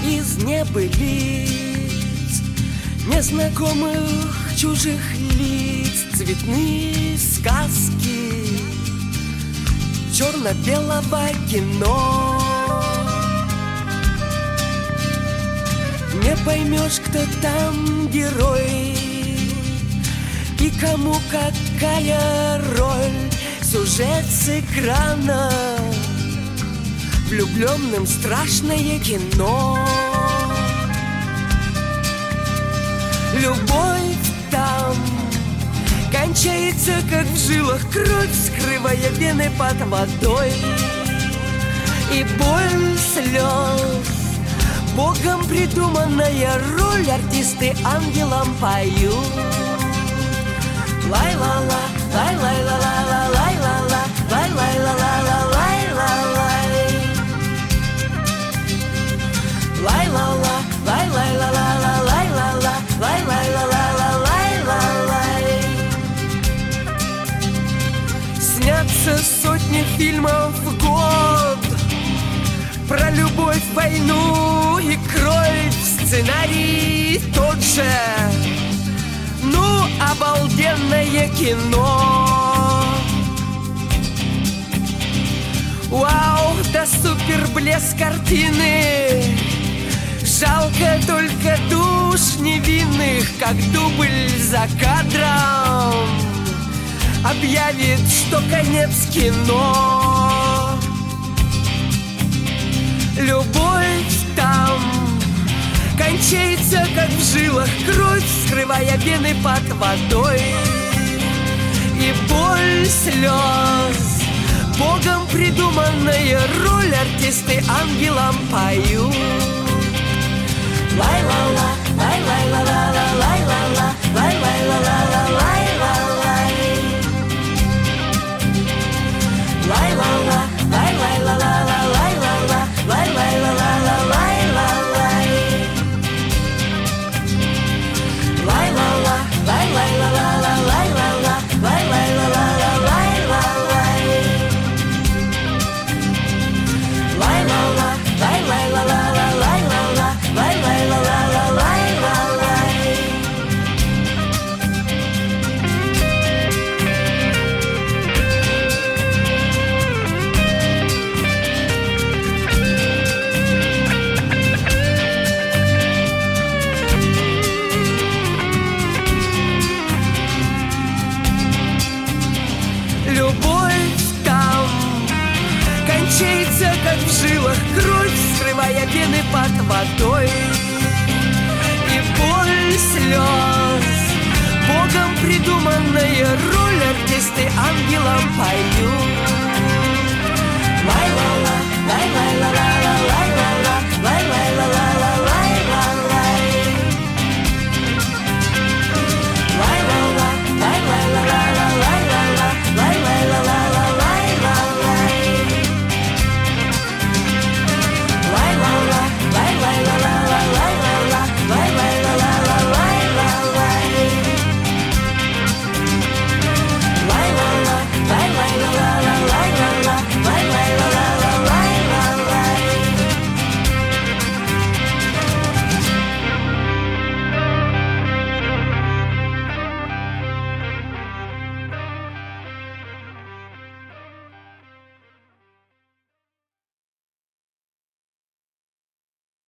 из небылиц, незнакомых чужих лиц, цветные сказки черно-белого кино. Не поймешь, кто там герой и кому какая роль. Сюжет с экрана, влюбленным страшное кино. Любовь там кончается, как в жилах кровь, скрывая вены под водой. И боль слез, Богом придуманная роль, артисты ангелам поют. Лай-ла-ла, лай-лай-ла-ла-ла, лай-ла-ла, лай-лай-ла-ла-ла, лай-ла-лай. Лай-ла-ла, лай-лай-ла-ла-ла, лай-ла-ла, лай-лай-ла-ла-ла, лай-ла-лай. Снятся сотни фильмов в год про любовь, войну и кровь. Сценарий тот же, ну, обалденное кино. Вау, да супер блеск картины. Жалко только душ невинных, как дубль за кадром объявит, что конец кино. Любовь там кончается, как в жилах кровь, скрывая вены под водой. И боль слез, Богом придуманная роль, артисты ангелам поют. Лай-ла-ла, лай-лай-ла-ла-ла, лай-ла-ла, лай-лай-ла-ла-ла, лай-ла-лай. Лай-ла-ла, лай-лай-ла-ла-ла, лай-ла-ла, лай-лай-ла-ла-ла, лай-ла-лай. Лай-ла-ла, лай-лай-ла-ла-ла, лай-ла-ла, лай-лай-ла-ла-ла, лай-ла-лай. Лай-ла-ла, лай-лай-ла-ла-ла, лай-ла-ла, лай-лай-ла-ла-ла, лай-ла-лай. Любовь там кончается, как в жилах кровь, скрывая вены под водой. И боль слез, Богом придуманная роль, артисты ангелам поют.